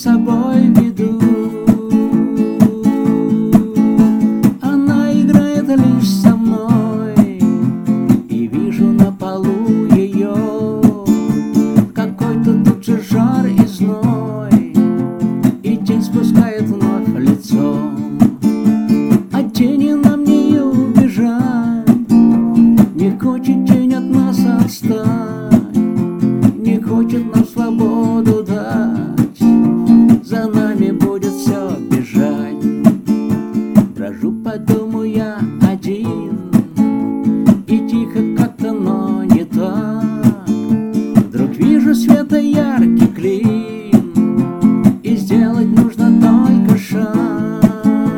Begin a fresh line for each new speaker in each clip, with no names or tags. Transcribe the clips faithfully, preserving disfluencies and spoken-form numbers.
собой веду. Она играет лишь со мной, и вижу на полу ее какой-то тут же жар и зной, и тень спускает вновь лицо. От тени нам не убежать, не хочет тень от нас отстать, не хочет нам свободу дать, за нами будет все бежать. Брожу по дому я один, и тихо как-то, но не так. Вдруг вижу света яркий клин, и сделать нужно только шаг.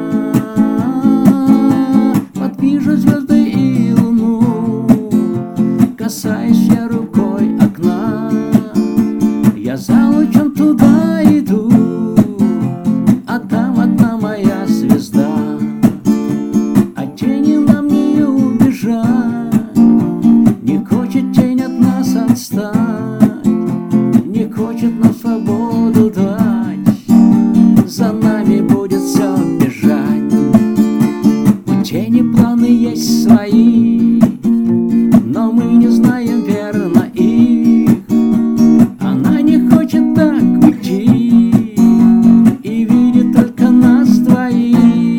Вот вижу звезды и луну, касаюсь я рукой окна. Я за лучом туда иду, а там одна моя звезда. От тени нам не убежать, не хочет тень от нас отстать, не хочет нам свободу дать, за нами будет все бежать. У тени планы есть свои, но мы не знаем верно их. Она не хочет так уйти и видит только нас двоих.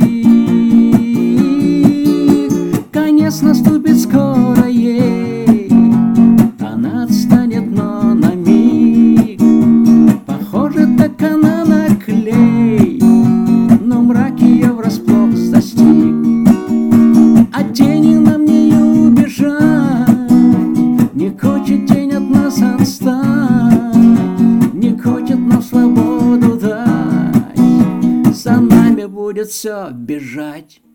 Конец наступит скоро ей, она отстанет, но на миг. Похоже, так она на клей, но мрак ее врасплох застиг. От тени нам не убежать, не хочет тень от нас отстать, не хочет нам свободу дать, за нами будет все бежать.